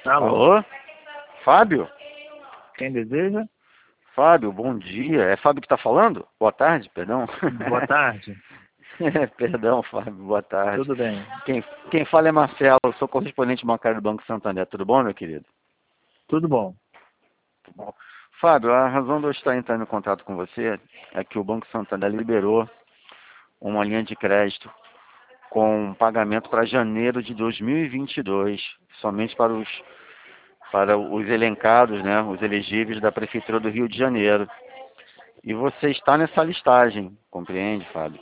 Alô, Alô? Fábio? quem deseja? Fábio, bom dia. É Fábio que está falando? Boa tarde, perdão. Boa tarde, Perdão, Fábio, boa tarde. tudo bem? Quem fala é Marcelo, sou correspondente bancário do Banco Santander. Tudo bom, meu querido? Tudo bom. Tudo bom. Fábio, a razão de eu estar entrando em contato com você é que o Banco Santander liberou uma linha de crédito com pagamento para janeiro de 2022, somente para os elencados, né, os elegíveis da Prefeitura do Rio de Janeiro. E você está nessa listagem, compreende, Fábio?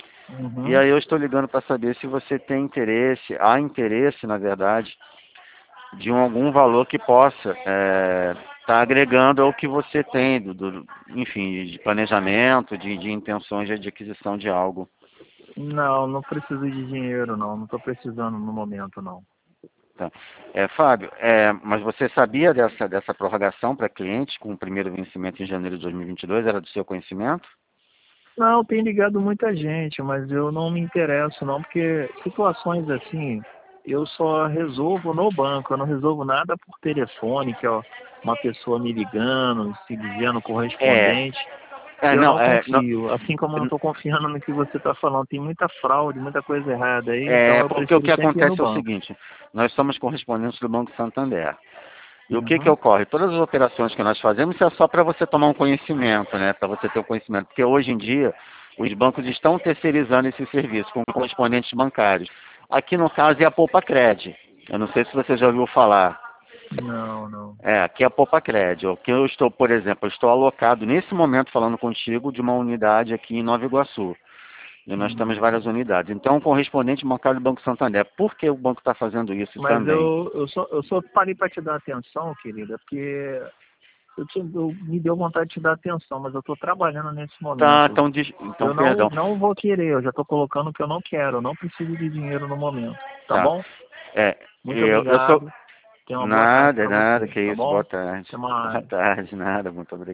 E Uhum. aí eu estou ligando para saber se você tem interesse, há interesse, na verdade, de algum valor que possa estar agregando ao que você tem, enfim, de planejamento, de intenções de aquisição de algo. Não, não preciso de dinheiro, não. Não estou precisando no momento, não. Tá. Fábio, mas você sabia dessa prorrogação para clientes com o primeiro vencimento em janeiro de 2022? Era do seu conhecimento? Não, tem ligado muita gente, mas eu não me interesso, não, porque situações assim, eu só resolvo no banco. Eu não resolvo nada por telefone, que é uma pessoa me ligando, se dizendo É, correspondente. Eu não, não confio, assim como eu não estou confiando no que você está falando. Tem muita fraude, muita coisa errada aí, então eu porque o prefiro que sempre ir no acontece é o banco. seguinte, nós somos correspondentes do Banco Santander. E o que Uhum. ocorre? Todas as operações que nós fazemos, isso é só para você tomar um conhecimento, né? Para você ter o conhecimento. Porque hoje em dia, os bancos estão terceirizando esse serviço com correspondentes bancários. Aqui no caso é a Poupa-Cred. Eu não sei se você já ouviu falar. Não, não. Aqui é a Poupa-Cred. O que eu estou, por exemplo, eu estou alocado nesse momento falando contigo de uma unidade aqui em Nova Iguaçu. E nós temos Uhum. várias unidades. Então, correspondente bancário do Banco Santander. Por que o banco está fazendo isso Mas também? eu só parei para te dar atenção, querida, porque eu me deu vontade de te dar atenção, mas eu estou trabalhando nesse Tá, momento. então, Eu não, perdão. não vou querer, eu já estou colocando que eu não quero, eu não preciso de dinheiro no momento, tá Tá. bom? É, Muito eu sou. obrigado, tenha uma boa tarde Nada, para nada, você, que tá isso, boa bom? tarde. Até Boa mais. tarde, nada, muito obrigado.